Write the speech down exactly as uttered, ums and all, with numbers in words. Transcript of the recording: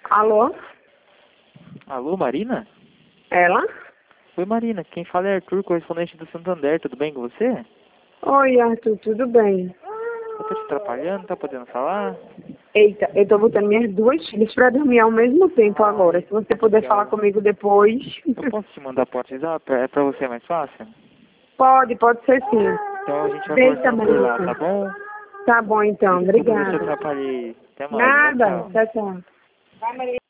Alô? Alô, Marina? Ela? Oi, Marina. Quem fala é Arthur, correspondente do Santander. Tudo bem com você? Oi, Arthur, tudo bem? Eu tô te atrapalhando? Tá podendo falar? Eita, eu tô botando minhas duas filhas pra dormir ao mesmo tempo agora. Se você puder Legal. falar comigo depois. Eu posso te mandar por WhatsApp? É pra você mais fácil? Pode, pode ser sim. Então a gente vai Beijo, conversando por lá, Marisa. tá bom? Tá bom então, Desculpa se eu te obrigada. atrapalhei. Até mais. Tchau, Nada, tchau. tchau, tchau. Vai, Maria.